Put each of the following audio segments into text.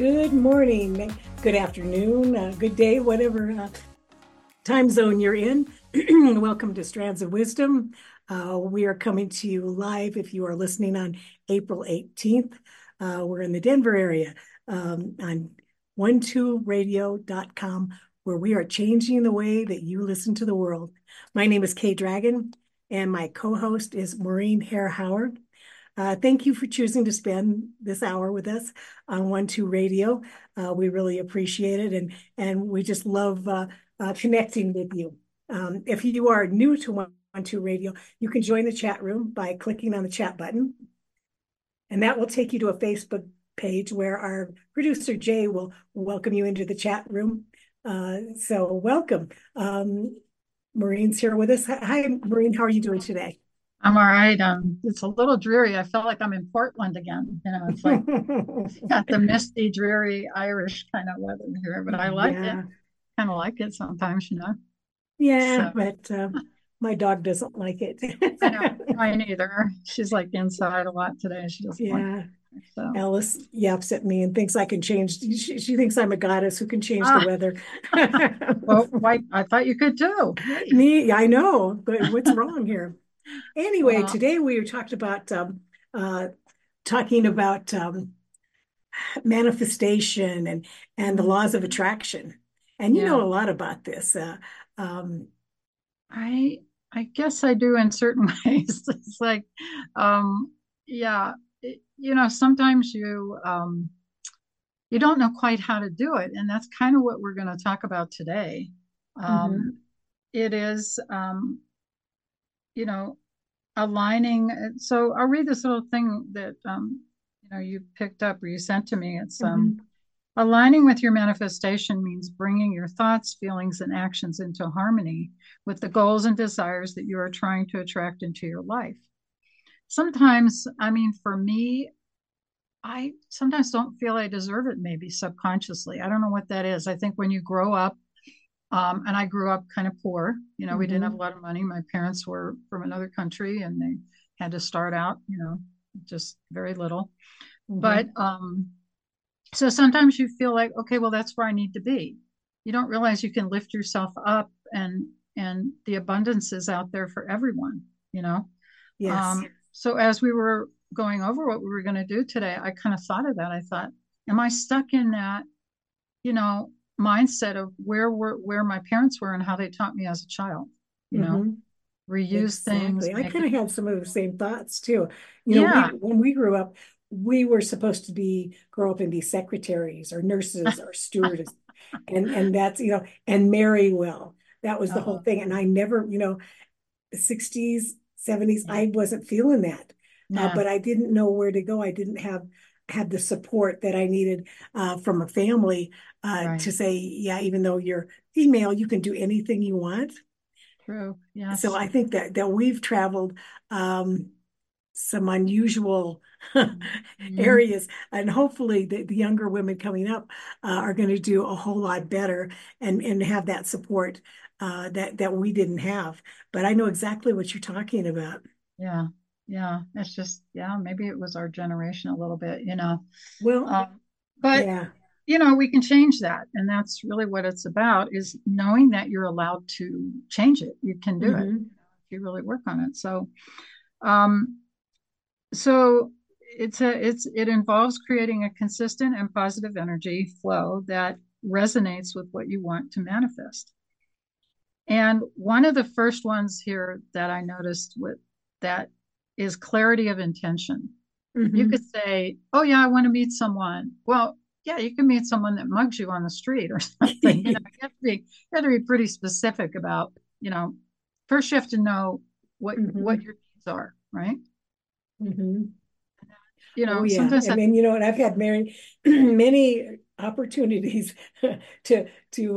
Good morning, good afternoon, good day, whatever time zone you're in. Welcome to Strands of Wisdom. We are coming to you live if you are listening on April 18th. We're in the Denver area on 12radio.com, where we are changing the way that you listen to the world. My name is Kay Dragon, and my co-host is Maureen Hare Howard. Thank you for choosing to spend this hour with us on 12 Radio. We really appreciate it, and we just love connecting with you. If you are new to 12 Radio, you can join the chat room by clicking on the chat button, and that will take you to a Facebook page where our producer Jay will welcome you into the chat room. So welcome. Maureen's here with us. Hi, Maureen. How are you doing today? I'm all right. It's a little dreary. I feel like I'm in Portland again. It's like got the misty, dreary Irish kind of weather here, but I like it. Yeah, Kind of like it sometimes. yeah, So but my dog doesn't like it. I know mine either. She's like inside a lot today. She doesn't like Yeah, it. So Alice yaps at me and thinks I can change. She thinks I'm a goddess who can change the ah, weather. well, why I thought you could too. Hey. Me, I know, but what's wrong here? Anyway, Well, today we uh, talking about manifestation and the laws of mhm, attraction. And you know yeah. a lot about this. Um, I I guess I do in certain ways. It's like yeah, sometimes you don't know quite how to do it. And that's kind of what we're going to talk about today. Um, mhm, it is, you know, aligning. So I'll read this little thing that, you picked up or you sent to me. It's mhm. aligning with your manifestation means bringing your thoughts, feelings, and actions into harmony with the goals and desires that you are trying to attract into your life. Sometimes, I mean, for me, I sometimes don't feel I deserve it, maybe subconsciously. I don't know what that is. I think when you grow up, and I grew up kind of poor, we didn't have a Mhm, lot of money. My parents were from another country and they had to start out, just very little. But mhm. so sometimes you feel like, okay, well, that's where I need to be. You don't realize you can lift yourself up and the abundance is out there for everyone, you know. Yes. So as we were going over what we were going to do today, I kind of thought of that. I thought, am I stuck in that, you know, mindset of where my parents were and how they taught me as a child, you know, Hmm. reuse things, Exactly. I make kind it, of had some of the same thoughts too. We yeah. when we grew up, we were supposed to grow up and be secretaries or nurses or stewardess, and that's and marry well. That was the whole Oh, thing. And I never, the 60s, 70s, yeah. I wasn't feeling that. No, But I didn't know where to go. I didn't have the support that I needed from a family right. to say, yeah, even though you're female, you can do anything you want. True. So Yes. I think that we've traveled some unusual Mhm. areas, and hopefully the younger women coming up are going to do a whole lot better and have that support that we didn't have. But I know exactly what you're talking about. Yeah. Yeah. It's just, yeah, maybe it was our generation a little bit. Well, Um, but yeah. we can change that. And that's really what it's about is knowing that you're allowed to change it. You can do it Hmm. if you really work on it. Um, so it involves creating a consistent and positive energy flow that resonates with what you want to manifest. And one of the first ones here that I noticed with that is clarity of intention. You could Hmm. say, "Oh yeah, I want to meet someone." Well, yeah, you can meet someone that mugs you on the street or something. You have to be pretty specific about, first you have to know what Hmm. your needs are, right? Hmm. Oh yeah, Sometimes and that, then and I've had many many opportunities to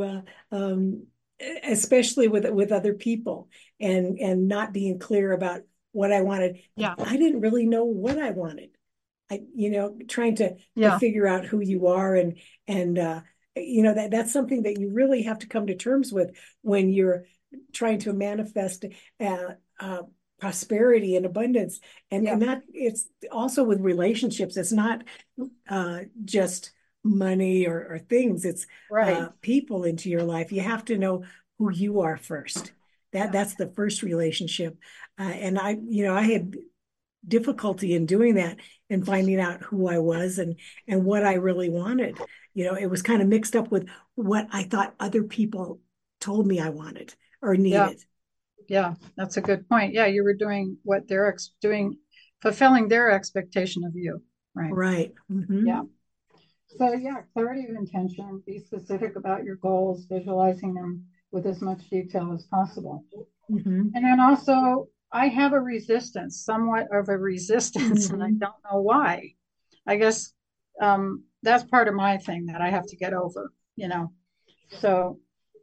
especially with other people and not being clear about what I wanted. yeah, I didn't really know what I wanted. Trying to yeah, figure out who you are and that's something that you really have to come to terms with when you're trying to manifest uh, uh, prosperity and abundance and yeah, that it's also with relationships. It's not just money or things. It's Right. people into your life. You have to know who you are first. Yeah. That's the first relationship. And I had difficulty in doing that and finding out who I was and what I really wanted. It was kind of mixed up with what I thought other people told me I wanted or Yeah. needed. Yeah. That's a good point. Yeah. You were doing what they're doing, fulfilling their expectation of you. Right. Right. Yeah. So, yeah, clarity of intention, be specific about your goals, visualizing them with as much detail as possible. Mm-hmm. And then also, I have a resistance, somewhat of a resistance, and I Mm-hmm. don't know why. I guess that's part of my thing that I have to get over, you know. So,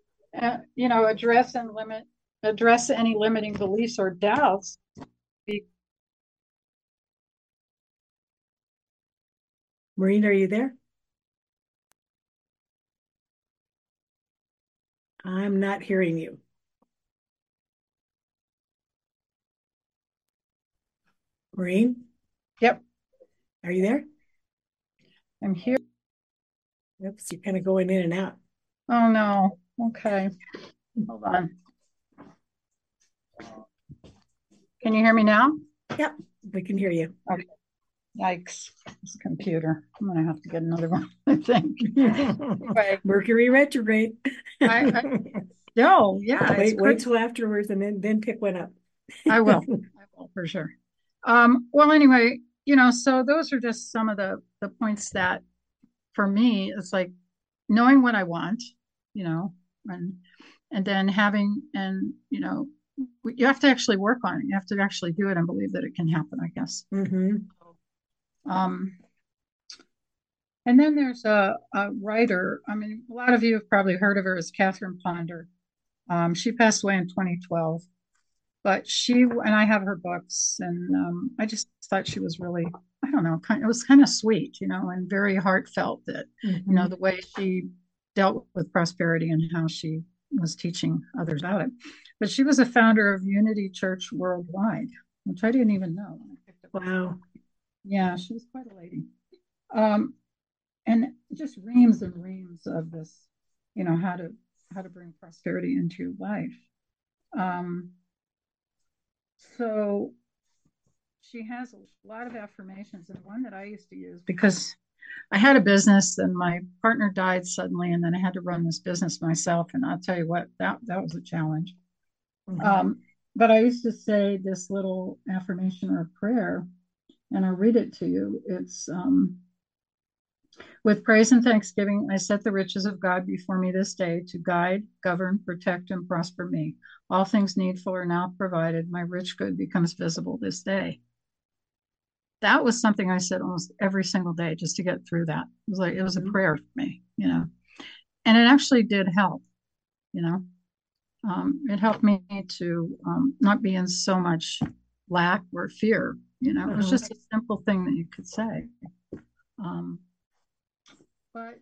address any limiting beliefs or doubts. Maureen, are you there? I'm not hearing you. Maureen, Yep, are you there? I'm here. Oops, you're kind of going in and out. Oh no. Okay, hold on. Can you hear me now? Yep, we can hear you. Okay. Yikes, this computer. I'm gonna have to get another one, I think. Anyway, Mercury retrograde. I no, yeah, it's Wait crazy. till afterwards and then pick one up. I will. I will for sure. Well, anyway, so those are just some of the points that for me it's like knowing what I want, you know, and and then having and you have to actually work on it. You have to actually do it and believe that it can happen, I guess. Mm-hmm. Um, And then there's a writer. I mean, a lot of you have probably heard of her as Catherine Ponder. She passed away in 2012, but and I have her books, and I just thought she was really, I don't know, it was kind of sweet, and very heartfelt that, Mm-hmm. the way she dealt with prosperity and how she was teaching others about it. But she was a founder of Unity Church Worldwide, which I didn't even know when I picked up this book. Wow. Yeah, she was quite a lady. Um, and just reams and reams of this, how to bring prosperity into your life. Um, so she has a lot of affirmations, and one that I used to use because I had a business and my partner died suddenly, and then I had to run this business myself. And I'll tell you what, that was a challenge. Mm-hmm. Um, but I used to say this little affirmation or prayer, and I'll read it to you. It's with praise and thanksgiving, I set the riches of God before me this day to guide, govern, protect, and prosper me. All things needful are now provided. My rich good becomes visible this day. That was something I said almost every single day just to get through that. It was a Mm-hmm. prayer for me. And it actually did help, you know. It helped me to not be in so much lack or fear. It was Uh-huh. just a simple thing that you could say. Um, but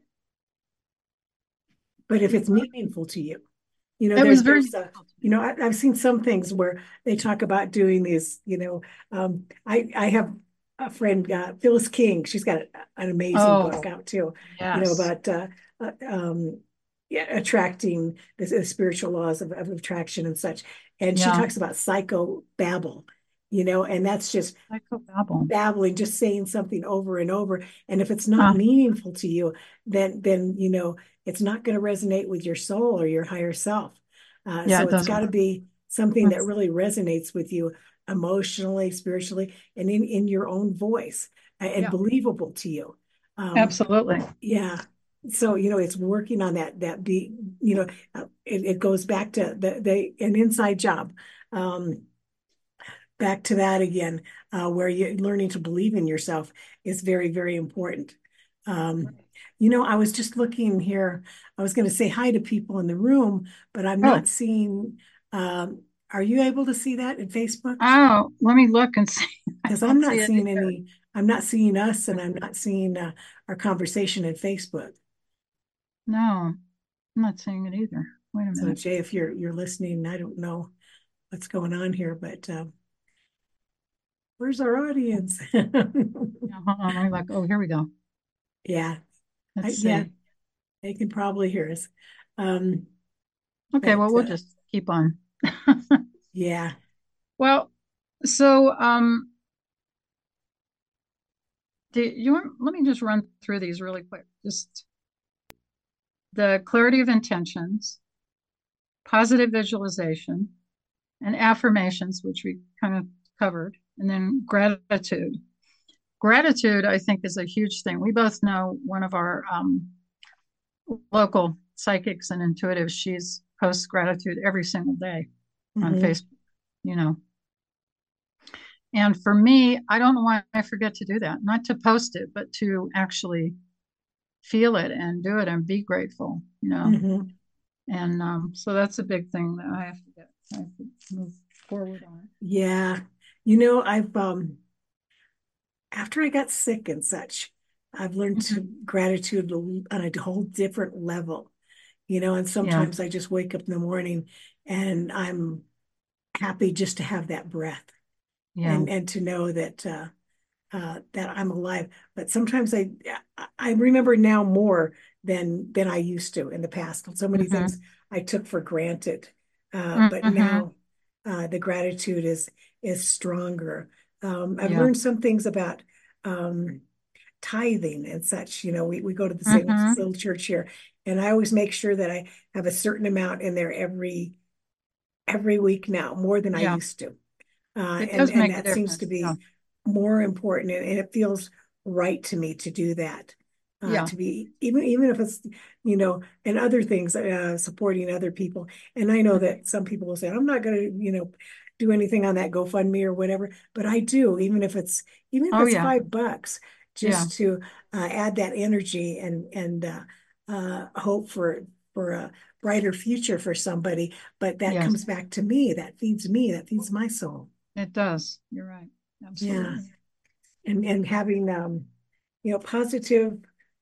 But if it's meaningful to you, it was very there's meaningful to I've seen some things where they talk about doing these, I have a friend, Phyllis King. She's got an amazing book Oh, out too, yes. about uh, um, yeah, attracting the spiritual laws of attraction and such. And she Yeah. talks about psychobabble, and that's just Psychobabble. babbling, just saying something over and over. And if it's not Uh, meaningful to you, then it's not going to resonate with your soul or your higher self. yeah, So it it's doesn't got to work. be something Mm, that really resonates with you emotionally, spiritually, and in your own voice, and yeah, believable to you. Um, absolutely. yeah. So, it's working on that be, it goes back to an inside job. Um, Back to that again, where you're learning to believe in yourself is very, very important. Um, Right. I was just looking here. I was going to say hi to people in the room, but I'm Oh, not seeing. Are you able to see that in Facebook? oh, let me look and see. I Because I'm don't not see it seeing either. any. I'm not seeing us, and I'm not seeing our conversation in Facebook. No, I'm not seeing it either. Wait a So minute. Jay, if you're listening, I don't know what's going on here, but where's our audience? Yeah, hold on. Let me look. Oh, here we go. Yeah. Let's Yeah, see. they can probably hear us. Um, Okay, but well, we'll just keep on. yeah. Well, so do you want, let me just run through these really quick. Just the clarity of intentions, positive visualization, and affirmations, which we kind of covered, and then gratitude. Gratitude, I think, is a huge thing. We both know one of our local psychics and intuitives. She's posts gratitude every single day on Hmm. Facebook, you know. And for me, I don't know why I forget to do that, not to post it, but to actually feel it and do it and be grateful, you know. Hmm. And so that's a big thing that I have to move forward on. Yeah. I've after I got sick and such, I've learned to Mhm. gratitude on a whole different level, and Yeah, sometimes I just wake up in the morning and I'm happy just to have that breath yeah. and to know that I'm alive. But sometimes I remember now more than I used to in the past. So many Hmm. things I took for granted, but Hmm. now the gratitude is stronger. I've Yeah. learned some things about um, tithing and such. We go to the same Hmm. little church here, and I always make sure that I have a certain amount in there every week now, more than I Yeah. used to. It And does and make a that seems to difference. Yeah. be more important, and it feels right to me to do that. Yeah. To be even if it's and other things, supporting other people. And I know Mhm. that some people will say, I'm not going to do anything on that GoFundMe or whatever, but I do, even if Oh, it's yeah. $5, Yeah. just to add that energy and hope for a brighter future for somebody. But that Yes, comes back to me. That feeds me. That feeds my soul. it does. You're right. Yeah. Absolutely. And having positive,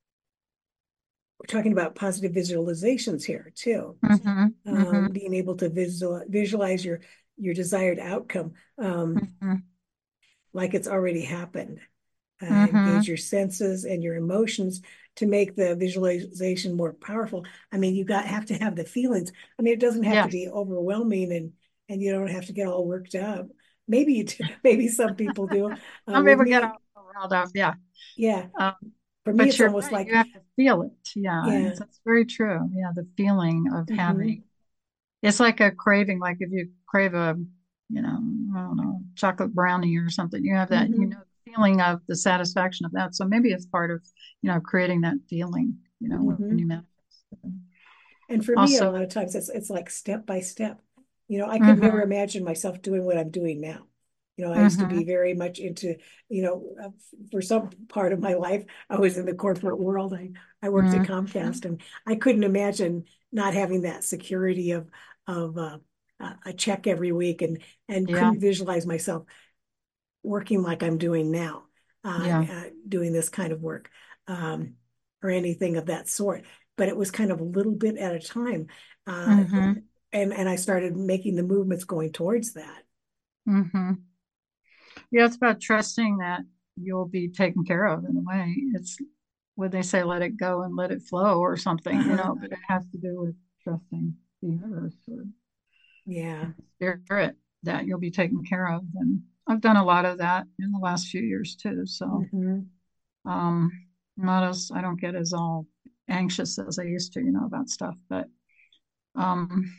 we're talking about positive visualizations here too. Hmm. Hmm. Being able to visualize your desired outcome, Hmm. like it's already happened. Engage Hmm. your senses and your emotions to make the visualization more powerful. I mean, have to have the feelings. I mean, it doesn't have to Yes. be overwhelming, and you don't have to get all worked up. Maybe you do, maybe some people do. Some With people get me, all riled up. Yeah. yeah, Um, for me, but it's you're almost right. You like, have to feel it. Yeah. yeah. That's very true. Yeah. The feeling of having, Hmm. it's like a craving. Like if you crave a, I don't know, chocolate brownie or something, you have that, Hmm. the feeling of the satisfaction of that. So maybe it's part of, creating that feeling, when you Hmm. manifest. And for me, a Also, lot of times it's like step by step. I could never mm-hmm, imagine myself doing what I'm doing now. I used to mm-hmm, be very much into, for some part of my life, I was in the corporate world. I worked at mm-hmm. Comcast, and I couldn't imagine not having that security of a check every week, and Yeah, couldn't visualize myself working like I'm doing now, yeah, doing this kind of work, um, or anything of that sort. But it was kind of a little bit at a time, uh, mm-hmm, and I started making the movements going towards that. mm-hmm. Yeah, it's about trusting that you'll be taken care of in a way. It's what they say, let it go and let it flow or something, Uh-huh. but it has to do with trusting the universe or Yeah. spirit that you'll be taken care of. And I've done a lot of that in the last few years too. So Hmm. um not as I don't get as all anxious as I used to, about stuff. But um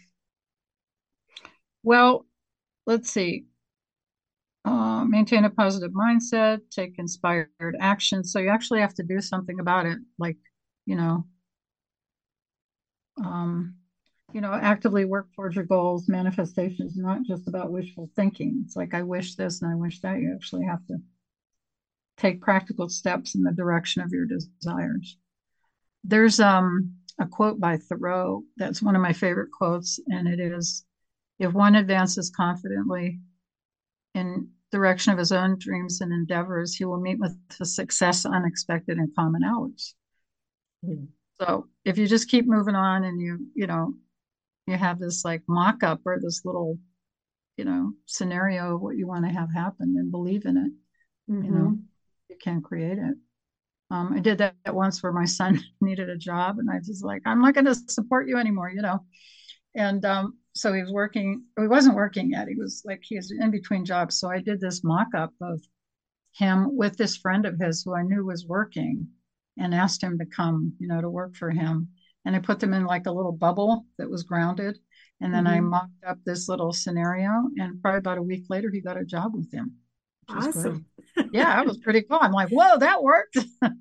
well, let's see. Maintain a positive mindset, take inspired action. So you actually have to do something about it, like, you know, um, actively work towards your goals. Manifestation is not just about wishful thinking. It's like I wish this and I wish that. You actually have to take practical steps in the direction of your desires. There's a quote by Thoreau that's one of my favorite quotes, and it is, "If one advances confidently in direction of his own dreams and endeavors, he will meet with a success unexpected in common hours." So if you just keep moving on and you have this like mock up or this little, scenario of what you want to have happen and believe in it, you know, Hmm. you can create it. I did that once where my son needed a job, and I was like, I'm not going to support you anymore, you know. And so he was working, he wasn't working yet. He was like, he was in between jobs. So I did this mock up of him with this friend of his who I knew was working and asked him to come, you know, to work for him. And I put them in like a little bubble that was grounded. And then I Hmm. mocked up this little scenario. And probably about a week later, he got a job with him, which was great. Awesome. Yeah, that was pretty cool. I'm like, whoa, that worked.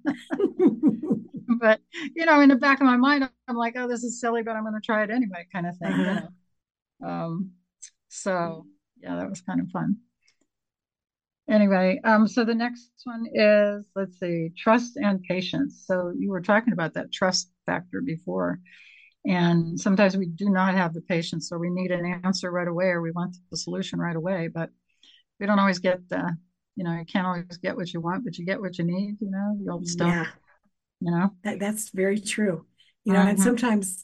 But, you know, in the back of my mind, I'm like, oh, this is silly, but I'm going to try it anyway, kind of thing, you Uh-huh. know. Um, so, yeah, that was kind of fun. Anyway, so the next one is, let's see, trust and patience. So you were talking about that trust factor before, and sometimes we do not have the patience, or we need an answer right away, or we want the solution right away, but we don't always get the, you know, you can't always get what you want, but you get what you need, you know, the old stuff, Yeah, you know. that's very true. And Mhm. sometimes,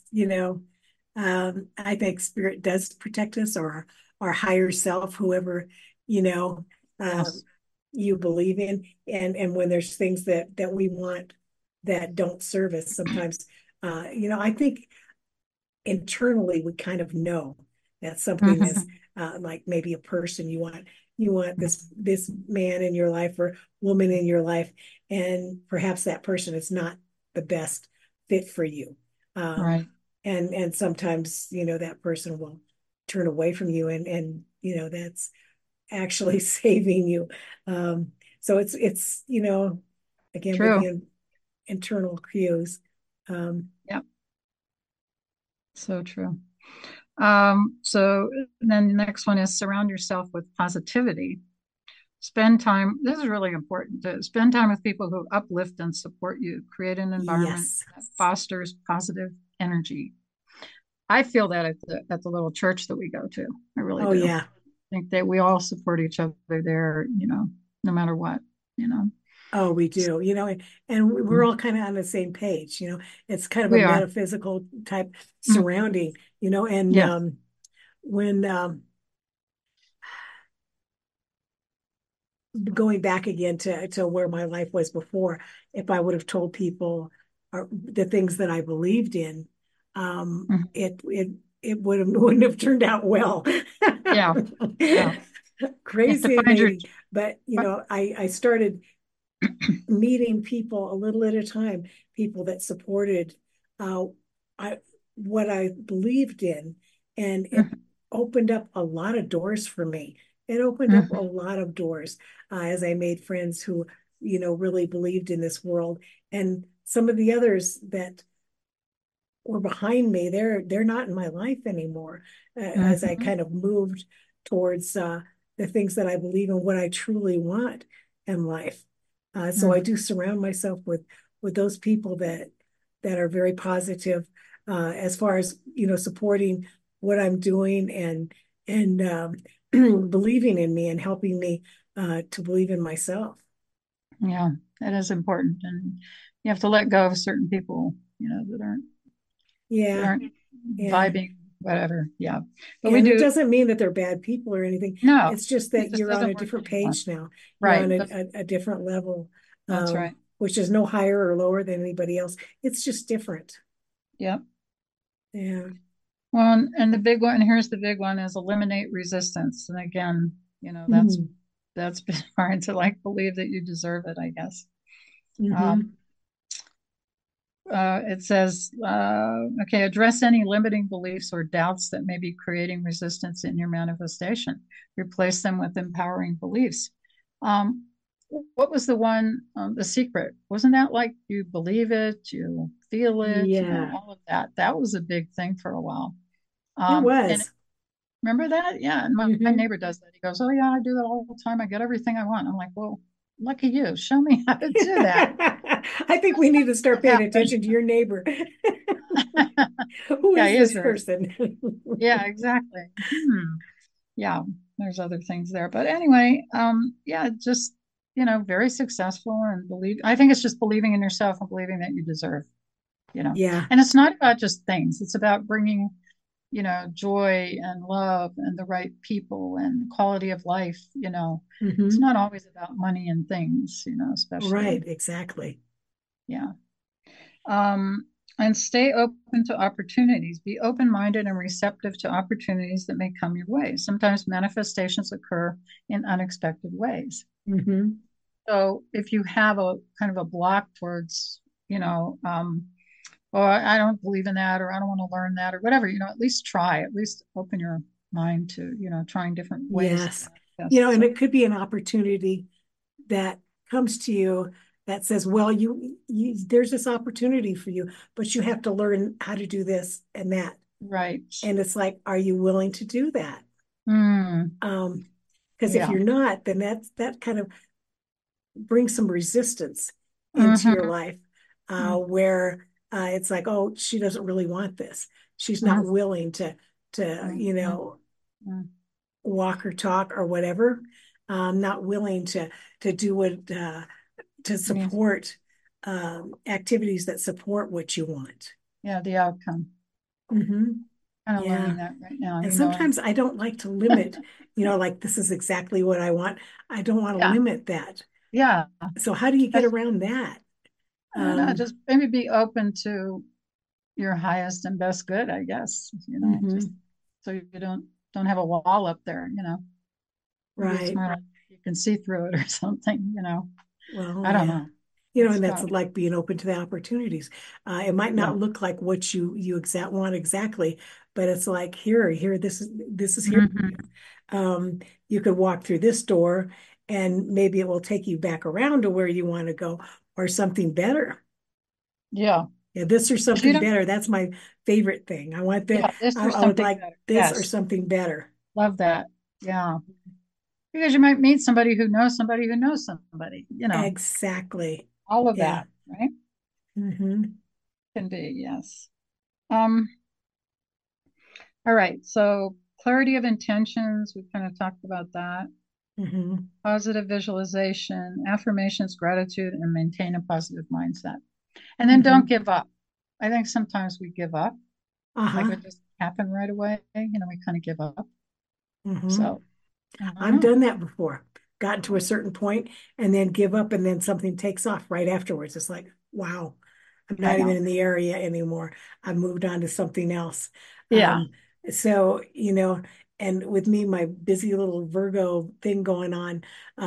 I think spirit does protect us, or our higher self, whoever, you know, um, Yes. you believe in. And when there's things that we want that don't serve us, sometimes, I think internally we kind of know that something is, Mhm. like maybe a person you want this man in your life or woman in your life, and perhaps that person is not the best fit for you. um Right. and sometimes that person will turn away from you, and that's actually saving you. So it's again with True. the internal cues. Yep. So true. So then the next one is surround yourself with positivity. Spend time, this is really important, to spend time with people who uplift and support you. Create an environment Yes. that fosters positive energy. I feel that at the little church that we go to. I really Oh do. yeah. I think that we all support each other there, you know, no matter what, you know. Oh, we do, and we're Mhm. all kind of on the same page. It's kind of a We are. metaphysical type Mhm. surrounding, and Yes. when going back again to where my life was before, if I would have told people the things that I believed in, Mhm. it wouldn't have turned out well. Yeah. Yeah. You have to Crazy find your, maybe, but I started meeting people a little at a time, people that supported uh, I, what I believed in, and it Mhm. opened up a lot of doors for me. It opened up a Mhm. lot of doors as I made friends who, really believed in this world, and some of the others that were behind me, they're not in my life anymore. As I Mhm. kind of moved towards the things that I believe in, what I truly want in life. So I Mhm. do surround myself with those people that are very positive, as far as supporting what I'm doing, and believing in me and helping me to believe in myself. Yeah, that is important. And you have to let go of certain people, you know, that Yeah, aren't yeah. vibing, whatever. Yeah. But we And it do, doesn't mean that they're bad people or anything. no, It's just it that just you're on a doesn't work different anymore. page now. You're Right. on a different level, That's right. which is no higher or lower than anybody else. It's just different. Yep. Yeah. Well, and the big one, here's the big one is eliminate resistance. And again, you know, Mm-hmm. that's been hard to like believe that you deserve it, I guess. Um, Mm-hmm. it says, okay, address any limiting beliefs or doubts that may be creating resistance in your manifestation. Replace them with empowering beliefs. Um, what was the one, the secret? Wasn't that like you believe it, you feel it, you know, Yeah, all of that? That was a big thing for a while. it And was. remember that? Yeah. And my Mm-hmm. neighbor does that. He goes, oh, yeah, I do that all the time. I get everything I want. I'm like, well, lucky you. Show me how to do that. I think we need to start paying attention to your neighbor. Who Yeah, is he is this very, person? yeah, exactly. Yeah, there's other things there. But anyway, yeah, just, you know, very successful and believe, I think it's just believing in yourself and believing that you deserve, you know, Yeah. and it's not about just things. It's about bringing, you know, joy and love and the right people and quality of life, you know. It's Mm-hmm. not always about money and things, you know, especially. Right, exactly. Yeah. Um, and stay open to opportunities. Be open-minded and receptive to opportunities that may come your way. Sometimes manifestations occur in unexpected ways. Mm-hmm. So if you have a kind of a block towards, well, I don't believe in that, or I don't want to learn that, or whatever, at least try, at least open your mind to, trying different ways to Yes. manifest. And So, it could be an opportunity that comes to you that says, well, there's this opportunity for you, but you have to learn how to do this and that. right. And it's like, are you willing to do that? Mm, Because if yeah. you're not, then that kind of brings some resistance into your Mm-hmm. life, where it's like, oh, she doesn't really want this. She's not Mm-hmm. willing to Mm-hmm. walk or talk or whatever. Not willing to do what to Mm-hmm. support activities that support what you want. Yeah, the outcome. Mm-hmm. Kind of Yeah. learning that right now, And and sometimes I don't like to limit, like this is exactly what I want. I don't want to yeah, limit that. yeah. So how do you get That's, around that? I don't know, Um, just maybe be open to your highest and best good, I guess, just mhm, so you don't have a wall up there, maybe it's right. more like you can see through it or something. Well, I don't yeah. know. It's And that's tough. like being open to the opportunities. It might Yeah. not look like what you want exactly, but it's like here, this is here. Hmm. Um, you could walk through this door and maybe it will take you back around to where you want to go or something better. Yeah. Yeah, this or 'Cause you something don't, better. That's my favorite thing. yeah, this or I would something like better. this or Yes. something better. Love that. Yeah. Because you might meet somebody who knows somebody who knows somebody. Exactly. All of Yeah. that, right? Hmm. Can be, yes. Um, all right. So clarity of intentions, we kind of talked about that. Hmm. Positive visualization, affirmations, gratitude, and maintain a positive mindset. And then don't Hmm. give up. I think sometimes we give up, like Uh-huh. it just happened right away. We kind of give up. Hmm. So I don't I've know. done that before. Gotten to a certain point and then give up and then something takes off right afterwards. It's like, wow, I'm I not even know. in the area anymore. I've moved on to something else. Yeah. Um, so, and with me, my busy little Virgo thing going on,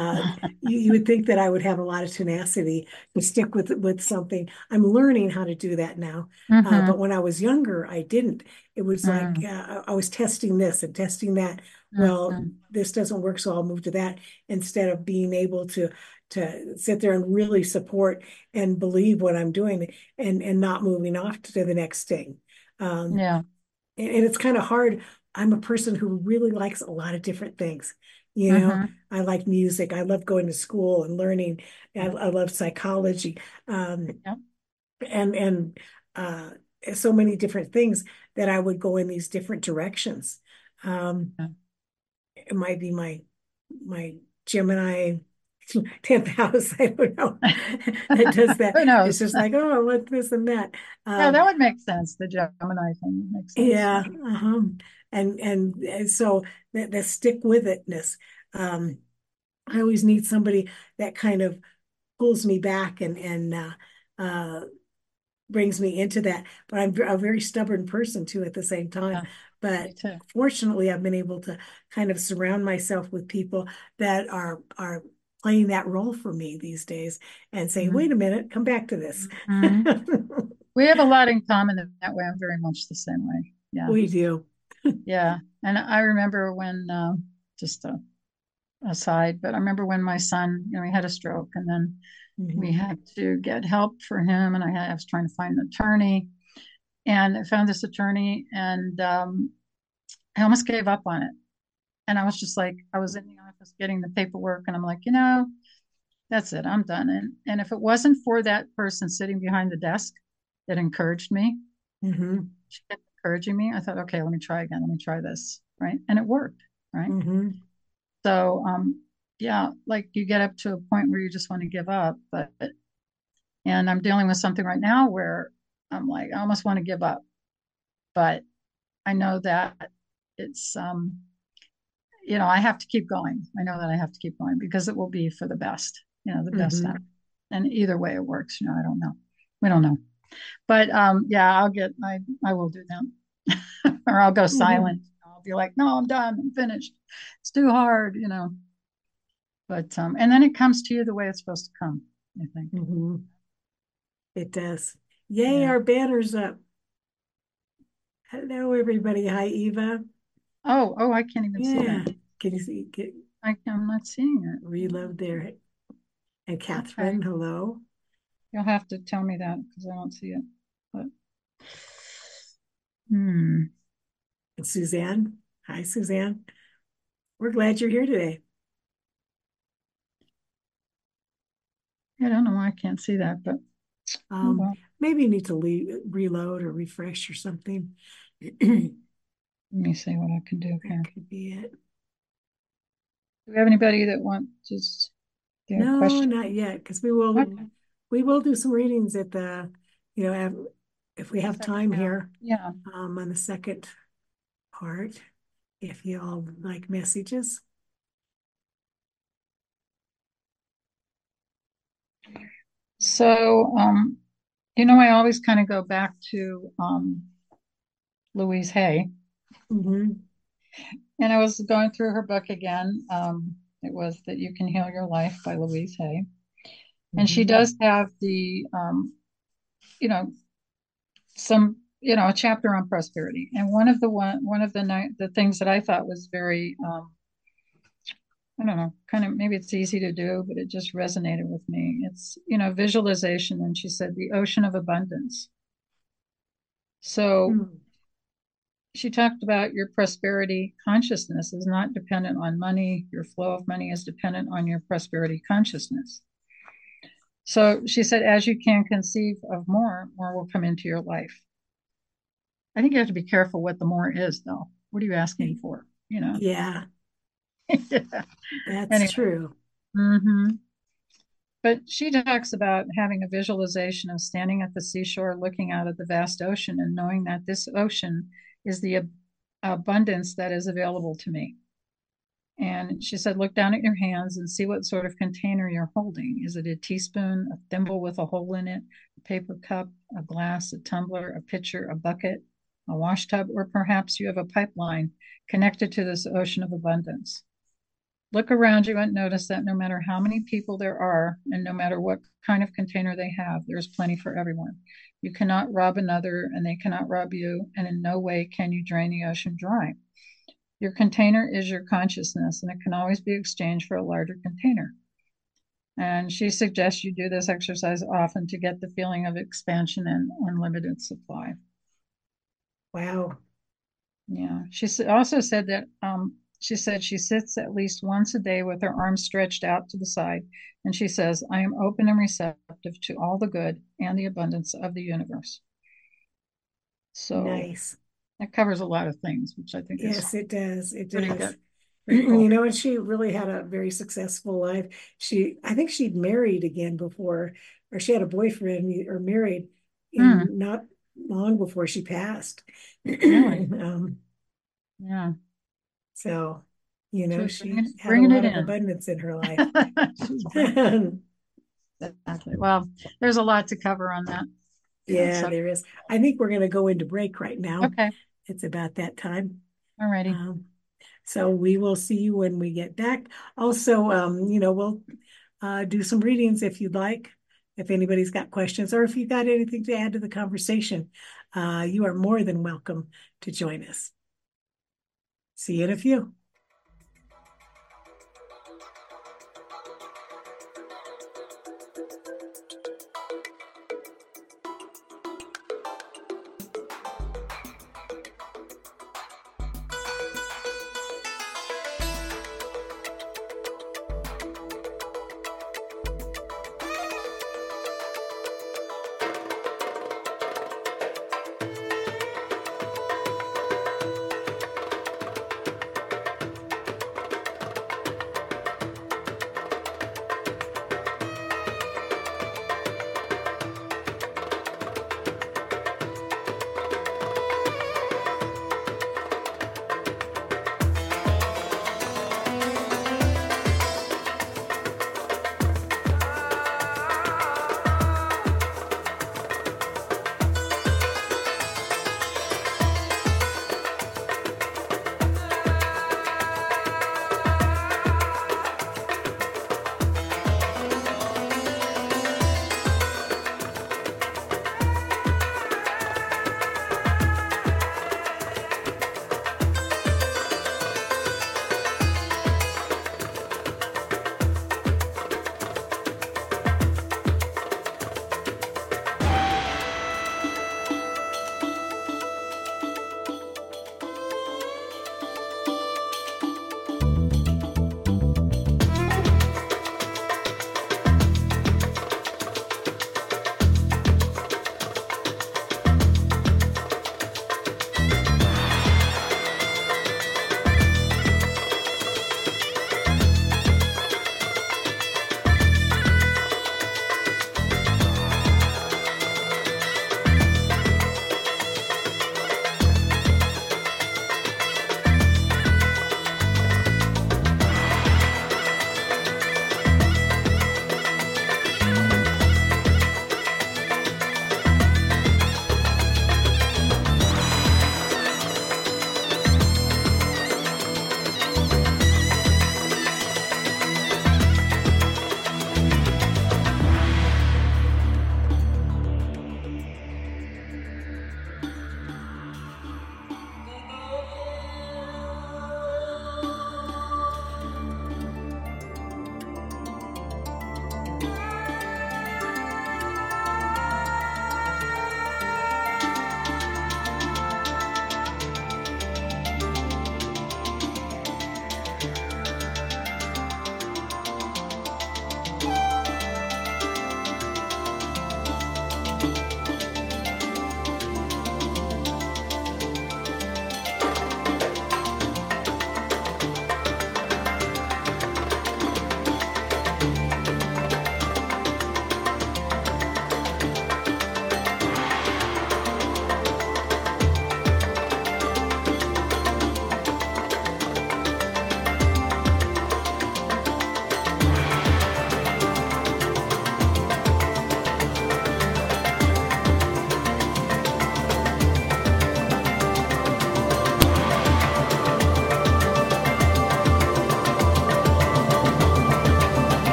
you would think that I would have a lot of tenacity to stick with something. I'm learning how to do that now. But Mm-hmm. when I was younger, I didn't. It was like Mm-hmm. I was testing this and testing that. Well, Mm-hmm. this doesn't work, so I'll move to that instead of being able to sit there and really support and believe what I'm doing and not moving off to the next thing. Um, Yeah. and it's kind of hard. I'm a person who really likes a lot of different things. Mm-hmm. I like music. I love going to school and learning. I love psychology. Yeah. And uh, so many different things that I would go in these different directions. Um, Yeah. it might be my Gemini 10th house. I don't know. That does that. Who It's knows? just like, oh, I want this and that. Yeah, Um, that would make sense. The Gemini thing makes sense. yeah, Yeah. uh-huh. And so the stick with itness. Um, I always need somebody that kind of pulls me back and uh brings me into that. But I'm a very stubborn person too at the same time. Yeah. But Me too. fortunately, I've been able to kind of surround myself with people that are playing that role for me these days and saying, wait a minute, come back to this. Mm-hmm. We have a lot in common in that way. I'm very much the same way. Yeah. We do. Yeah. And I remember when, just a aside, but I remember when my son, he had a stroke and then we Mhm. had to get help for him. And I was trying to find an attorney and I found this attorney and I almost gave up on it. And I was just like, I was in the office getting the paperwork and I'm like, that's it. I'm done. And if it wasn't for that person sitting behind the desk that encouraged me, Mhm. she kept encouraging me. I thought, okay, let me try again. Let me try this. Right. And it worked. Right. Mhm. So, yeah, like you get up to a point where you just want to give up. And I'm dealing with something right now where I'm like, I almost want to give up, but I know that it's, I have to keep going. I know that I have to keep going because it will be for the best, the best out. Mhm. And either way it works, I don't know. We don't know. But yeah, I will do that. Or I'll go Mhm. silent. I'll be like, no, I'm done. I'm finished. It's too hard, you know. But and then it comes to you the way it's supposed to come, I think. Mhm. It does. Yay, Yeah. our banner's up. Hello, everybody. Hi, Eva. Oh, I can't even see Yeah. that. Can you see? Get I'm not seeing it. reload there. And Okay. Catherine, hello. You'll have to tell me that because I don't see it. But hmm. And Suzanne. Hi, Suzanne. We're glad you're here today. I don't know why I can't see that, but oh Um, well. maybe you need to reload or refresh or something. Let me see what I can do That here. could be it. Do we have anybody that wants just their No, question? not yet, because Okay. we will do some readings at the, you know, if we have Second time half. here, Yeah. on the second part, if you all like messages. So, I always kind of go back to Louise Hay, Hmm. and I was going through her book again. It was That You Can Heal Your Life by Louise Hay, and she Hmm. does have you know, some, a chapter on prosperity. And one of the things that I thought was very, I don't know, kind of maybe it's easy to do, but it just resonated with me. It's, visualization, and she said the ocean of abundance. So she talked about your prosperity consciousness is not dependent on money. Your flow of money is dependent on your prosperity consciousness. So she said, as you can conceive of more, more will come into your life. I think you have to be careful what the more is, though. What are you asking for? Yeah, Yeah. that's Anyway. true. Mm-hmm. But she talks about having a visualization of standing at the seashore, looking out at the vast ocean, and knowing that this ocean is the abundance that is available to me. And she said, look down at your hands and see what sort of container you're holding. Is it a teaspoon, a thimble with a hole in it, a paper cup, a glass, a tumbler, a pitcher, a bucket, a wash tub, or perhaps you have a pipeline connected to this ocean of abundance? Look around you and notice that no matter how many people there are, and no matter what kind of container they have, there's plenty for everyone. You cannot rob another, and they cannot rob you, and in no way can you drain the ocean dry. Your container is your consciousness, and it can always be exchanged for a larger container. And she suggests you do this exercise often to get the feeling of expansion and unlimited supply. Wow. Yeah. She also said that she said she sits at least once a day with her arms stretched out to the side, and she says, I am open and receptive to all the good and the abundance of the universe. So Nice. that covers a lot of things, which I think is Yes, it does. It pretty does. good. Pretty cool. And she really had a very successful life. I think she'd married again before, or she had a boyfriend or married Hmm, in not long before she passed. really? Um, Yeah. so, She was she had a bringing lot it of in. abundance in her life. She's bringing exactly. Well, there's a lot to cover on that. Yeah, So there is. I think we're going to go into break right now. okay. It's about that time. All righty. Um, so we will see you when we get back. Also, we'll do some readings if you'd like, if anybody's got questions or if you got anything to add to the conversation. You are more than welcome to join us. See you in a few.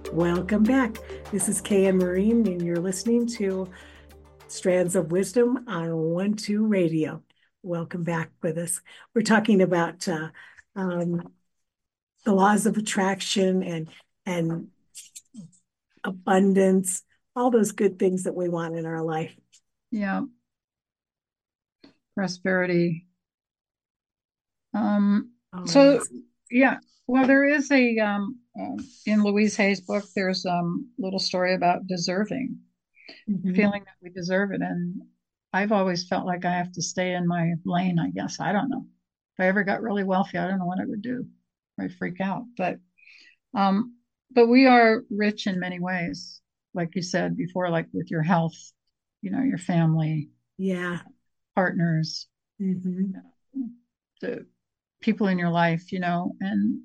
Welcome back. This is Kay and Maureen, and you're listening to Strands of Wisdom on 1-2 Radio. Welcome back with us. We're talking about the laws of attraction and abundance, all those good things that we want in our life. Yeah. Prosperity. So yes. yeah, well, there is in Louise Hay's book, there's a little story about deserving, feeling that we deserve it. And I've always felt like I have to stay in my lane, I guess. I don't know. If I ever got really wealthy, I don't know what I would do. I'd freak out. Um, but we are rich in many ways, like you said before, like with your health, your family, Yeah. partners, the people in your life, and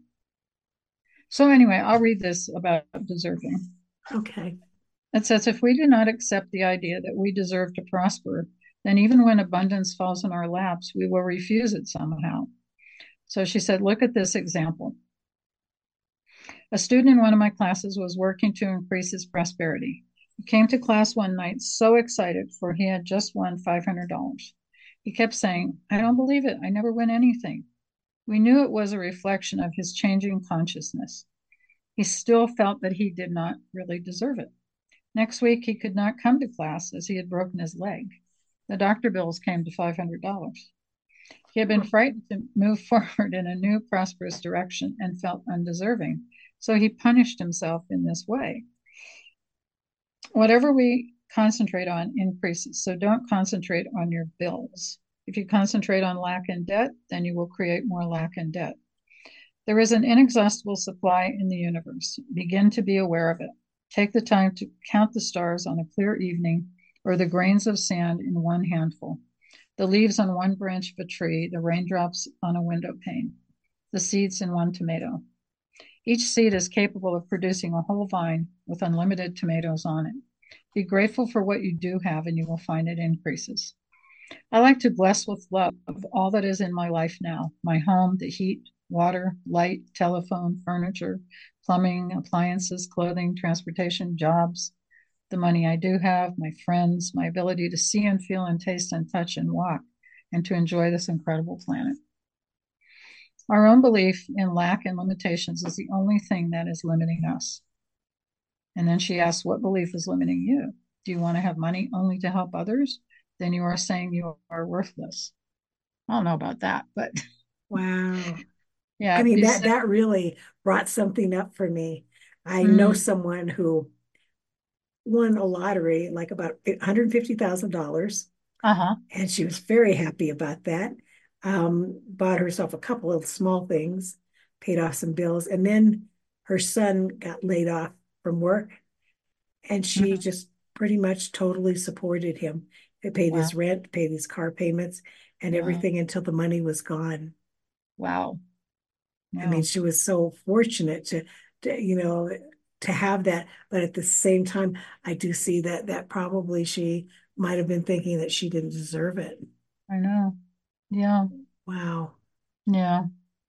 so anyway, I'll read this about deserving. Okay. It says, if we do not accept the idea that we deserve to prosper, then even when abundance falls in our laps, we will refuse it somehow. So she said, look at this example. A student in one of my classes was working to increase his prosperity. He came to class one night so excited, for he had just won $500. He kept saying, I don't believe it. I never win anything. We knew it was a reflection of his changing consciousness. He still felt that he did not really deserve it. Next week, he could not come to class as he had broken his leg. The doctor bills came to $500. He had been frightened to move forward in a new prosperous direction and felt undeserving. So he punished himself in this way. Whatever we concentrate on increases. So don't concentrate on your bills. If you concentrate on lack and debt, then you will create more lack and debt. There is an inexhaustible supply in the universe. Begin to be aware of it. Take the time to count the stars on a clear evening or the grains of sand in one handful, the leaves on one branch of a tree, the raindrops on a window pane, the seeds in one tomato. Each seed is capable of producing a whole vine with unlimited tomatoes on it. Be grateful for what you do have, and you will find it increases. I like to bless with love all that is in my life now: my home, the heat, water, light, telephone, furniture, plumbing, appliances, clothing, transportation, jobs, the money I do have, my friends, my ability to see and feel and taste and touch and walk, and to enjoy this incredible planet. Our own belief in lack and limitations is the only thing that is limiting us. And then she asks, what belief is limiting you? Do you want to have money only to help others? Then you are saying you are worthless. I don't know about that, but Wow. yeah, I mean, that really brought something up for me. I know someone who won a lottery, like about $150,000. Uh-huh. And she was very happy about that. Bought herself a couple of small things, paid off some bills, and then her son got laid off from work, and she just pretty much totally supported him. It paid Wow. his rent, paid his car payments, and Wow. everything until the money was gone. Wow. I mean, Wow. she was so fortunate to have that. But at the same time, I do see that probably she might have been thinking that she didn't deserve it. I know. Yeah. Wow, Yeah.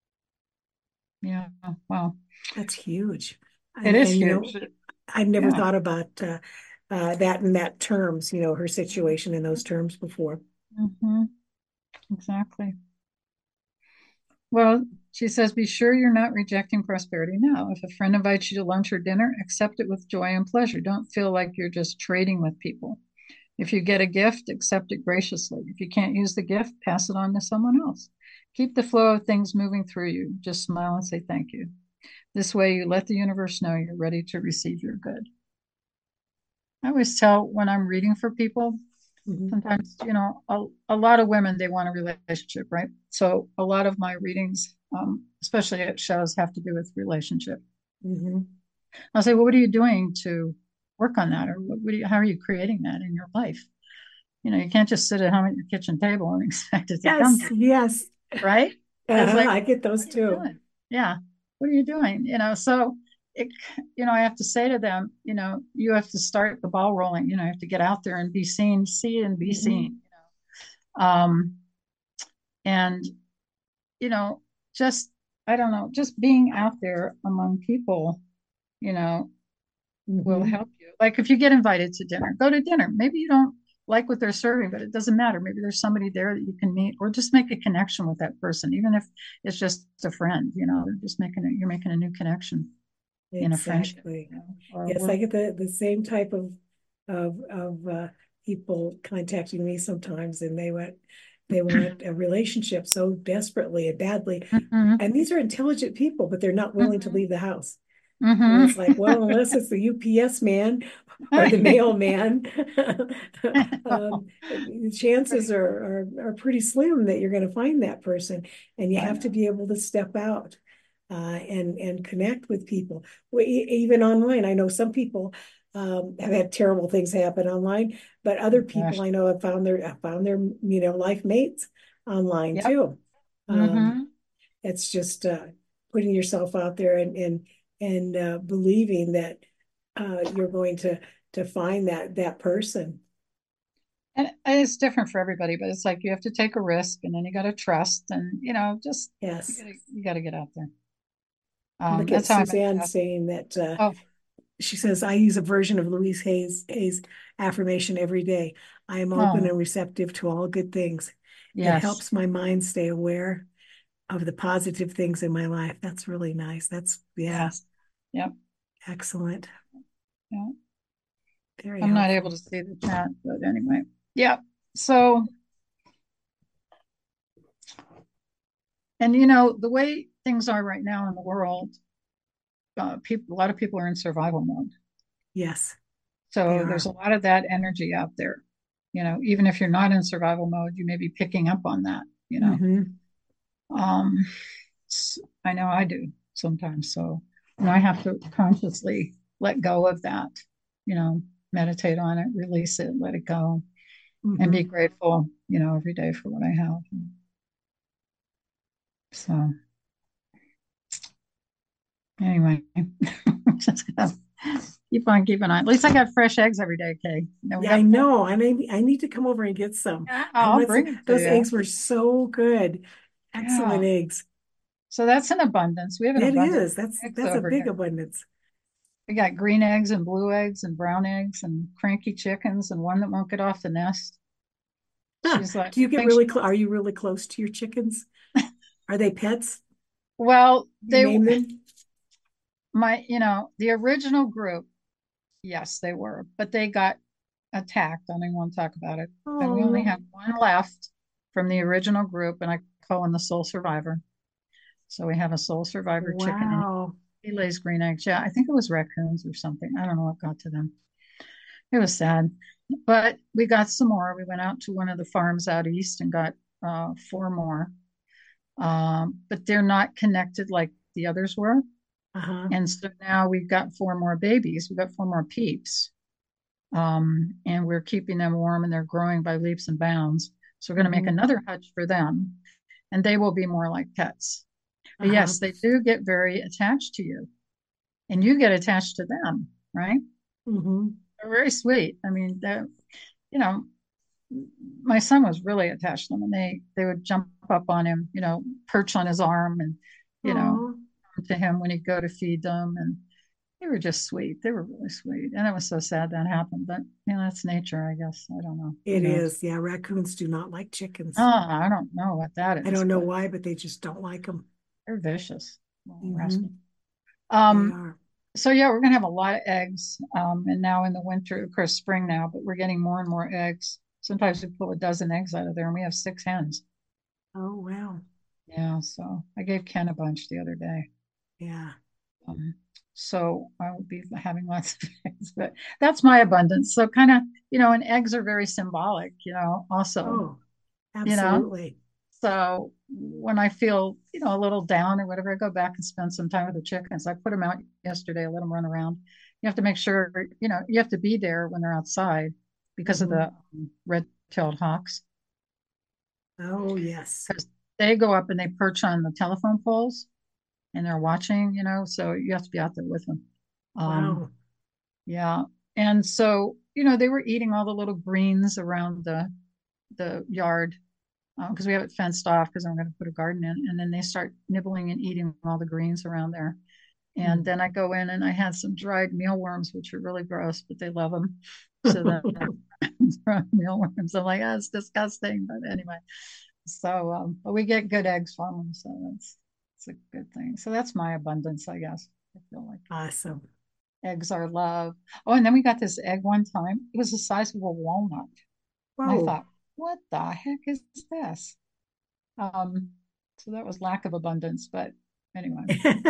Yeah. Wow. that's huge. It is And huge. I've never Yeah. thought about that in that terms, her situation in those terms before. Mm-hmm. Exactly. Well, she says, be sure you're not rejecting prosperity now. If a friend invites you to lunch or dinner, accept it with joy and pleasure. Don't feel like you're just trading with people. If you get a gift, accept it graciously. If you can't use the gift, pass it on to someone else. Keep the flow of things moving through you. Just smile and say thank you. This way, you let the universe know you're ready to receive your good. I always tell when I'm reading for people, Mhm. sometimes, a lot of women, they want a relationship, right? So a lot of my readings, especially at shows, have to do with relationship. Mhm. I'll say, well, what are you doing to work on that? Or how are you creating that in your life? You can't just sit at home at your kitchen table and expect it to come to Yes, you, yes. right? It's like, I get those what are you too. doing? Yeah. What are you doing? So it, I have to say to them, you have to start the ball rolling, you have to get out there and be seen, see and be seen. Mhm. Um, and, you know, just, I don't know, just being out there among people, you know, will Hmm. help you. Like if you get invited to dinner, go to dinner. Maybe you don't like what they're serving, but it doesn't matter. Maybe there's somebody there that you can meet or just make a connection with that person, even if it's just a friend, just you're making a new connection in a friendship, Exactly. or a Yes, I work. get the same type of people contacting me sometimes, and they want a relationship so desperately and badly. Mm-hmm, And these are intelligent people, but they're not willing to mm-hmm, leave the house. And it's like, mm-hmm. well, unless it's the UPS man or the mailman, the chances Pretty cool. are pretty slim that you're going to find that person. And you I have to know. be able to step out and connect with people. Even online, I know some people have had terrible things happen online, but Oh, other people gosh. I know have found their life mates online Yep. too. Um, Mm-hmm. it's just putting yourself out there and believing that you're going to find that person. And it's different for everybody, but it's like you have to take a risk and then you got to trust and, just Yes. you got to get out there. Look at That's how I met Suzanne Jeff. saying that Oh, she says, I use a version of Louise Hay's affirmation every day. I am open oh, and receptive to all good things. It yes. helps my mind stay aware of the positive things in my life. That's really nice. That's, yeah, Yes. Yep. excellent. Yeah. Very I'm not able helpful. to see the chat, but anyway. Yeah. So, and the way things are right now in the world, a lot of people are in survival mode. Yes, they So there's are. a lot of that energy out there. Even if you're not in survival mode, you may be picking up on that. Mm-hmm. Um, I know I do sometimes. So, I have to consciously let go of that, you know, meditate on it, release it, let it go, and be Mm-hmm. grateful, every day for what I have. So, anyway, just gonna keep on keeping on. At least I got fresh eggs every day, Kay. We Yeah, I got plenty. know. I need to come over and get some. Yeah, I I'll want some. bring them to Those you. eggs were so good. Excellent Yeah. eggs. So that's an abundance. We have an It abundance is. of eggs That's a over big here. abundance. We got green eggs and blue eggs and brown eggs and cranky chickens and one that won't get off the nest. Huh. She's like, Do you get thinks she really wants. are you really close to your chickens? Are they pets? Well, You name them? the original group, yes, they were, but they got attacked. I don't even want to talk about it. And we only Oh, have one left from the original group, and I call him the sole survivor. So we have a sole survivor chicken, and wow. he lays green eggs. Yeah, I think it was raccoons or something. I don't know what got to them. It was sad, but we got some more. We went out to one of the farms out east and got four more. But they're not connected like the others were. Uh-huh. And so now we've got four more babies. We've got four more peeps. And we're keeping them warm and they're growing by leaps and bounds. So we're going to make Hmm. another hutch for them and they will be more like pets. But Uh-huh. yes, they do get very attached to you and you get attached to them, right? Hmm. They're very sweet. I mean, you know, my son was really attached to them and they would jump up on him, perch on his arm and, you know, Oh, to him when he'd go to feed them. And they were just sweet. They were really sweet. And it was so sad that happened. But, that's nature, I guess. I don't know. Who it knows? is. Yeah, raccoons do not like chickens. Oh, I don't know what that I is, don't know but why, but they just don't like them. they're vicious. Little rascals. Hmm. They Um, are. so yeah, we're gonna have a lot of eggs. And now in the winter, of course, spring now, but we're getting more and more eggs. Sometimes we pull a dozen eggs out of there and we have six hens. Oh, wow. Yeah, so I gave Ken a bunch the other day. Yeah. Um, so I will be having lots of eggs, but that's my abundance. So kind of, and eggs are very symbolic, also, Oh, you know. absolutely. So when I feel, a little down or whatever, I go back and spend some time with the chickens. I put them out yesterday, I let them run around. You have to make sure, you have to be there when they're outside because of the Hmm. red-tailed hawks, Oh, yes. because they go up and they perch on the telephone poles and they're watching, so you have to be out there with them. Um, Wow. yeah. And so, they were eating all the little greens around the yard because we have it fenced off because I'm going to put a garden in. And then they start nibbling and eating all the greens around there. And then I go in and I had some dried mealworms, which are really gross, but they love them. So then dried mealworms. I'm like, oh, it's disgusting. But anyway, so but we get good eggs from them, so it's a good thing. So that's my abundance, I guess. I feel like Awesome. eggs are love. Oh, and then we got this egg one time. It was the size of a walnut. And I Whoa. thought, what the heck is this? Um, so that was lack of abundance, but anyway,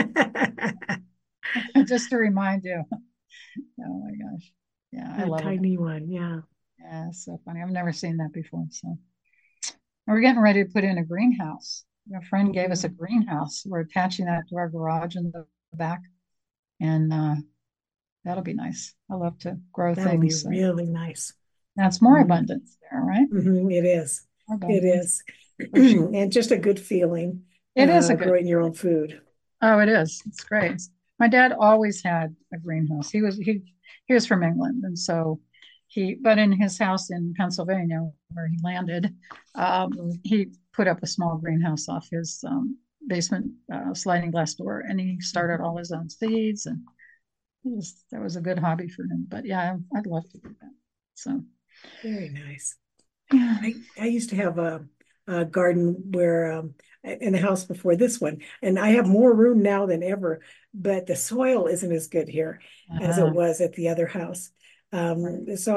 just to remind you. Oh my gosh. Yeah, I A love them. tiny one, yeah. Yeah, it's so funny. I've never seen that before. So we're getting ready to put in a greenhouse. A friend gave us a Mhm. greenhouse. We're attaching that to our garage in the back, and that'll be nice. I love to grow That'll be things. So really nice. that's more Mhm. abundance there, right? It is. More It abundance is. for sure. And just a good feeling, It is a good. growing your own food. Oh, it is. It's great. My dad always had a greenhouse. He was from England, and so but in his house in Pennsylvania where he landed, he put up a small greenhouse off his basement sliding glass door, and he started Mhm. all his own seeds, and that was a good hobby for him. But yeah, I'd love to do that. So Very nice. yeah, I used to have a garden where in the house before this one, and I have more room now than ever, but the soil isn't as good here as it uh, was at the other house. right. So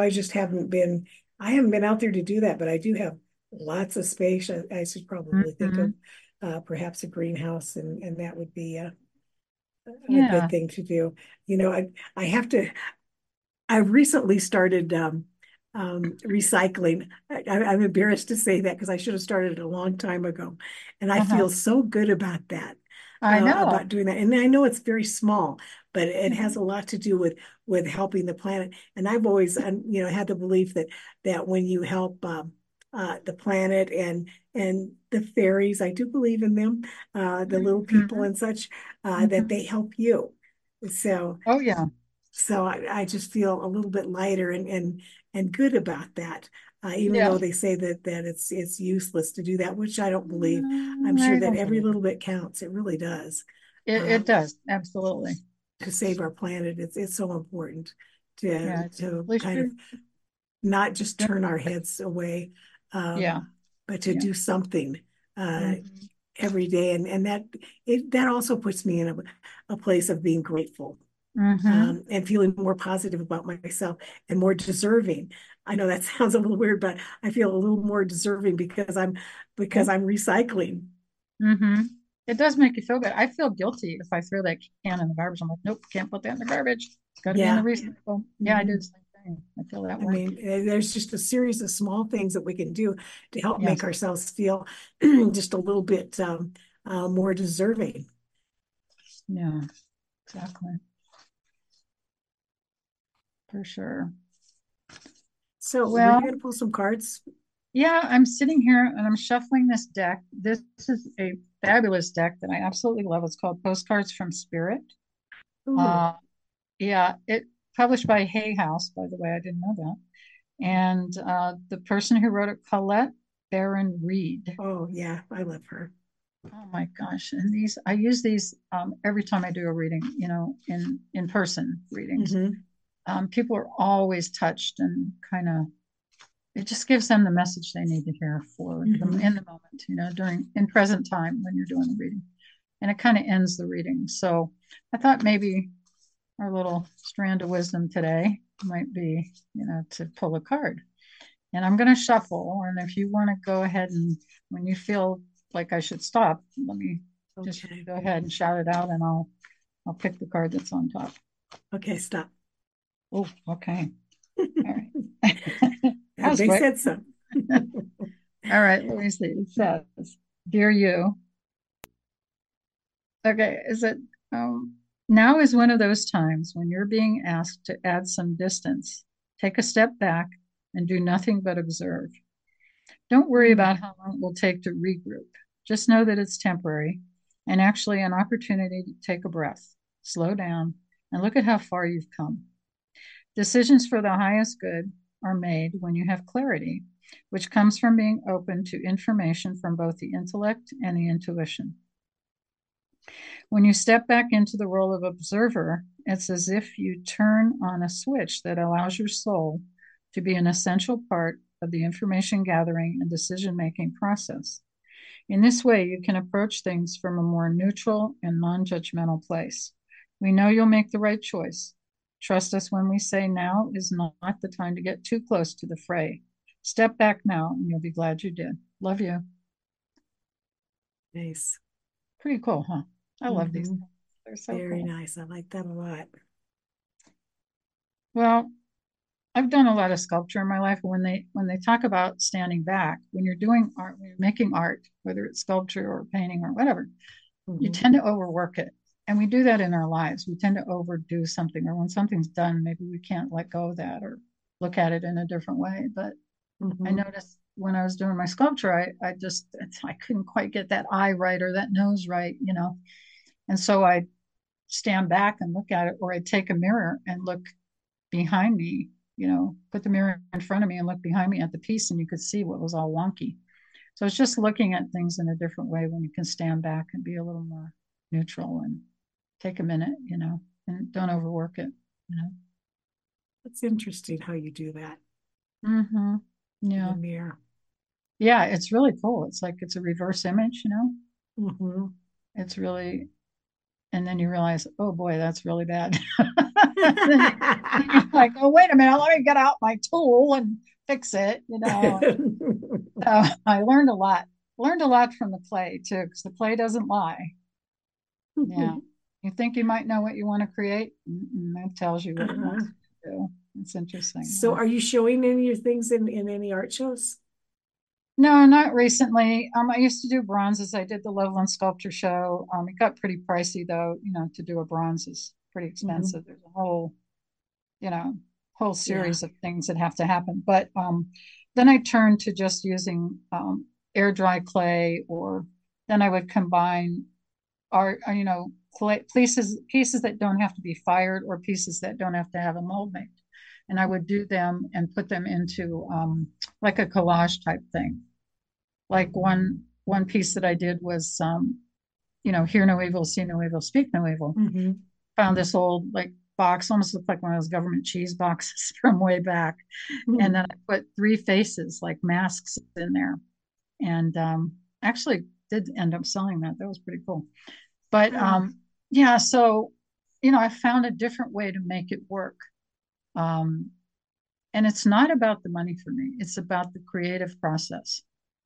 I haven't been out there to do that, but I do have lots of space. I should probably think of Mhm. perhaps a greenhouse, and that would be a good Yeah. thing to do. You know, I have to. I recently started recycling. I'm embarrassed to say that because I should have started a long time ago. And I Uh-huh. feel so good about that, I know. about doing that. And I know it's very small, but it has Mhm. a lot to do with helping the planet. And I've always, had the belief that when you help the planet and the fairies, I do believe in them, the little people Mhm. and such, that Mhm. they help you. So Oh yeah. I just feel a little bit lighter and good about that. Even Yeah. though they say that it's useless to do that, which I don't believe. I'm sure I that don't every believe little bit counts. It really does. it Um, does. Absolutely. to save our planet, it's so important Yeah. to At least kind you're of not just doing, turn our heads away, yeah. but to Yeah. do something Mhm. every day, and that also puts me in a place of being grateful, Mhm. and feeling more positive about myself and more deserving. I know that sounds a little weird, but I feel a little more deserving Yeah. because I'm recycling. Mhm. It does make you feel good. I feel guilty if I throw that can in the garbage. I'm like, nope, can't put that in the garbage. It's got to be in the Yeah. recycle. Yeah, I do Mhm. the same thing. I feel that I way. mean, there's just a series of small things that we can do to help make Yes. ourselves feel just a little bit more deserving. Yeah. Exactly. For sure. So, were you Well, going to pull some cards? yeah, I'm sitting here and I'm shuffling this deck. This is a fabulous deck that I absolutely love. It's called Postcards from Spirit. Ooh, Uh, yeah, it published by Hay House, by the way. I didn't know that. And the person who wrote it, Colette Baron Reed. oh yeah, I love her. Oh my gosh! And I use these every time I do a reading. In person readings. Hmm. People are always touched and kind of it just gives them the message they need to hear for them Hmm. in the moment, during in present time when you're doing the reading. And it kind of ends the reading. So I thought maybe our little strand of wisdom today might be, to pull a card. And I'm going to shuffle. And if you want to go ahead and when you feel like I should stop, let me just Okay. go ahead and shout it out and I'll pick the card that's on top. Okay, stop. Oh, okay. All right. That was They quick. said so. All right, let me see. It says, Dear you. Okay, is it now is one of those times when you're being asked to add some distance. Take a step back and do nothing but observe. Don't worry about Mm, how long it will take to regroup. Just know that it's temporary and actually an opportunity to take a breath, slow down, and look at how far you've come. Decisions for the highest good are made when you have clarity, which comes from being open to information from both the intellect and the intuition. When you step back into the role of observer, it's as if you turn on a switch that allows your soul to be an essential part of the information gathering and decision making process. In this way, you can approach things from a more neutral and non judgmental place. We know you'll make the right choice. Trust us when we say now is not the time to get too close to the fray. Step back now and you'll be glad you did. Love you. Nice. Pretty cool, huh? I love these. Mm-hmm. They're so Very cool. nice. I like that a lot. Well, I've done a lot of sculpture in my life. When they talk about standing back, when you're doing art, when you're making art, whether it's sculpture or painting or whatever, you Mm-hmm. tend to overwork it. And we do that in our lives. We tend to overdo something, or when something's done, maybe we can't let go of that or look at it in a different way. But I Mm-hmm. noticed when I was doing my sculpture, I couldn't quite get that eye right or that nose right. And so I'd stand back and look at it, or I'd take a mirror and look behind me, put the mirror in front of me and look behind me at the piece, and you could see what was all wonky. So it's just looking at things in a different way when you can stand back and be a little more neutral and take a minute, and don't overwork it. It's interesting how you do that Mm-hmm. in the Yeah. mirror. Yeah, it's really cool. It's like it's a reverse image. Mm-hmm. It's really, and then you realize, oh boy, that's really bad. Then you're like, oh, wait a minute, let me get out my tool and fix it. So I learned a lot. Learned a lot from the play too, because the play doesn't lie. Yeah. You think you might know what you want to create? It tells you what it Uh-huh. wants you to do. It's interesting. So Yeah. are you showing any of your things in any art shows? No, not recently. I used to do bronzes. I did the Loveland Sculpture Show. It got pretty pricey though, to do a bronze is pretty Mm-hmm. expensive. There's a you know, whole Yeah. series of things that have to happen. But then I turned to just using air dry clay, or then I would combine art, clay, pieces that don't have to be fired, or pieces that don't have to have a mold made. And I would do them and put them into like a collage type thing. Like one piece that I did was hear no evil, see no evil, speak no evil. Mm-hmm. Found this old like box, almost looked like one of those government cheese boxes from way back. And then I put three faces like masks in there, and actually did end up selling that. That was pretty cool. But Wow. yeah, so I found a different way to make it work. Um, and it's not about the money for me. It's about the creative process.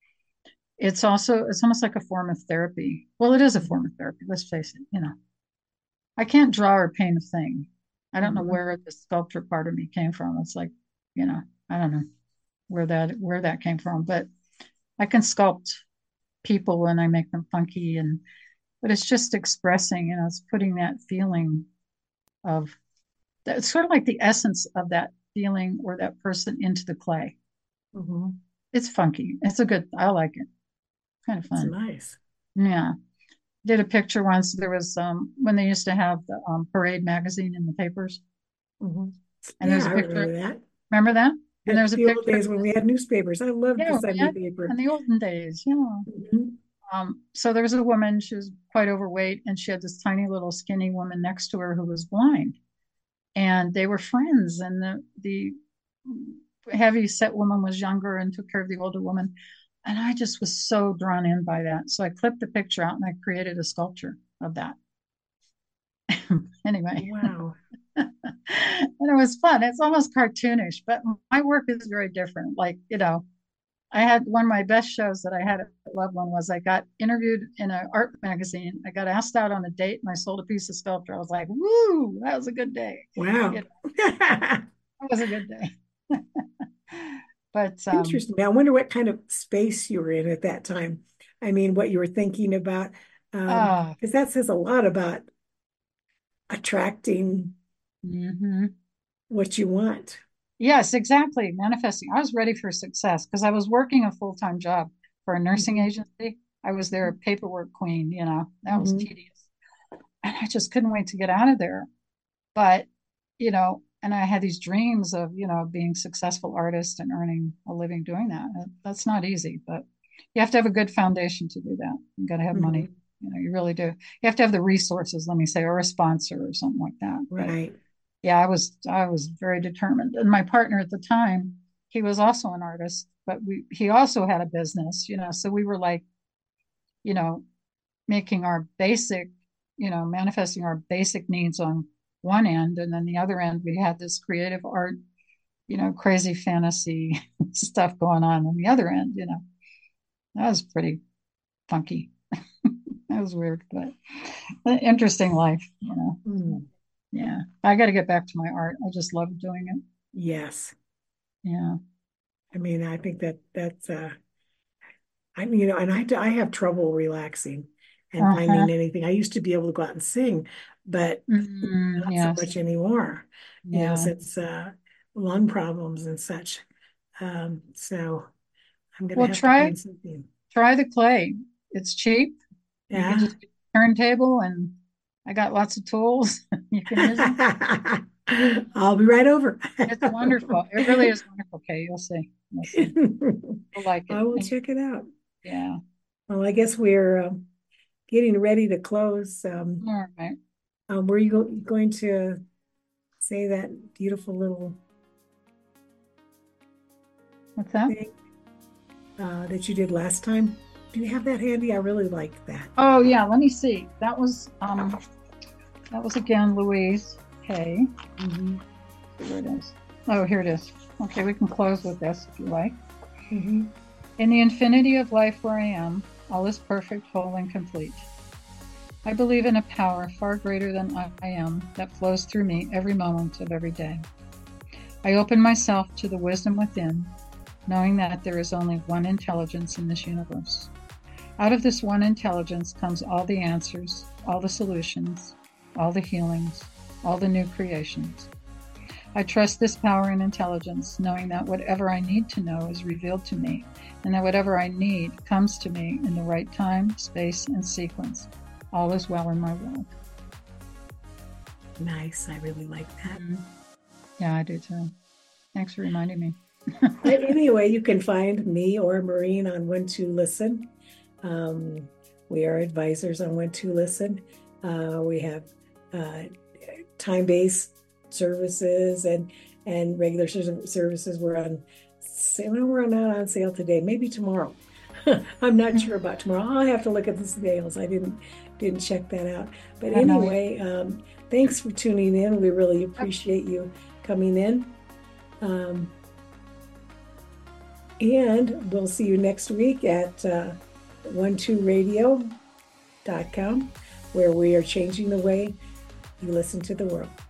It's almost like a form of therapy. Well, it is a form of therapy, let's face it. I can't draw or paint a thing. I don't know Mm-hmm. where the sculpture part of me came from. It's like, you know, I don't know where that came from, but I can sculpt people and I make them funky, but it's just expressing, it's putting that feeling of it's sort of like the essence of that feeling or that person into the clay. Mm-hmm. It's funky. I like it. Kind of It's fun. nice. Yeah. Did a picture once. There was when they used to have the Parade magazine in the papers, Mm-hmm. and there's Yeah, a I picture. remember that. Remember that? And That's there's a the old picture of days when we had newspapers. I loved the yeah, Sunday yeah, in paper. the olden days, yeah. Mm-hmm. So there was a woman, she was quite overweight, and she had this tiny little skinny woman next to her who was blind. And they were friends, and the heavy set woman was younger and took care of the older woman. And I just was so drawn in by that. So I clipped the picture out and I created a sculpture of that. Anyway, Wow. and it was fun. It's almost cartoonish, but my work is very different. Like, I had one of my best shows that I had at Loveland was I got interviewed in an art magazine. I got asked out on a date and I sold a piece of sculpture. I was like, woo, that was a good day. Wow. It, it was a good day. But Interesting. I wonder what kind of space you were in at that time. I mean, what you were thinking about. uh, Because that says a lot about attracting mhm. what you want. Yes, exactly. Manifesting. I was ready for success because I was working a full-time job for a nursing Mm-hmm. agency. I was their paperwork queen, that was Mm-hmm. tedious. And I just couldn't wait to get out of there. But, and I had these dreams of, being a successful artist and earning a living doing that. That's not easy, but you have to have a good foundation to do that. You got to have Mm-hmm. money. You really do. You have to have the resources, let me say, or a sponsor or something like that. But Right. yeah, I was very determined. And my partner at the time, he was also an artist, but he also had a business, so we were like, you know, making our basic, manifesting our basic needs on one end, and then the other end we had this creative art, crazy fantasy stuff going on the other end. That was pretty funky. That was weird, but an interesting life. Mm. Yeah, I got to get back to my art. I just love doing it. Yes. Yeah. I mean, I think that's and I have trouble relaxing and Uh-huh. finding anything. I used to be able to go out and sing, but not so Yes. much anymore, Yeah. since lung problems and such. So I'm gonna Well, have to find something. try the clay. It's cheap. You can Yeah. just get a turntable, and I got lots of tools. You can use them. I'll be right over. It's wonderful. It really is wonderful, Kay. You'll see. You'll see. You'll like I it. will And check it out. yeah. Well, I guess we're getting ready to close. All right. Were you going to say that beautiful little What's that? thing that you did last time? Do you have that handy? I really like that. Oh yeah, let me see. That was again Louise Kay. Hmm. Where it is. Oh, here it is. Okay, we can close with this if you like. Hmm. In the infinity of life where I am, all is perfect, whole, and complete. I believe in a power far greater than I am that flows through me every moment of every day. I open myself to the wisdom within, knowing that there is only one intelligence in this universe. Out of this one intelligence comes all the answers, all the solutions, all the healings, all the new creations. I trust this power and intelligence, knowing that whatever I need to know is revealed to me, and that whatever I need comes to me in the right time, space, and sequence. All is well in my world. Nice. I really like that. Yeah, I do too. Thanks for reminding me. Anyway, you can find me or Maureen on When to Listen. We are advisors on When to Listen. We have time-based services and regular services. We're on sale. We're not on sale today. Maybe tomorrow. I'm not sure about tomorrow. I'll have to look at the sales. I didn't check that out. But anyway, thanks for tuning in. We really appreciate you coming in. And we'll see you next week at 12radio.com, where we are changing the way you listen to the world.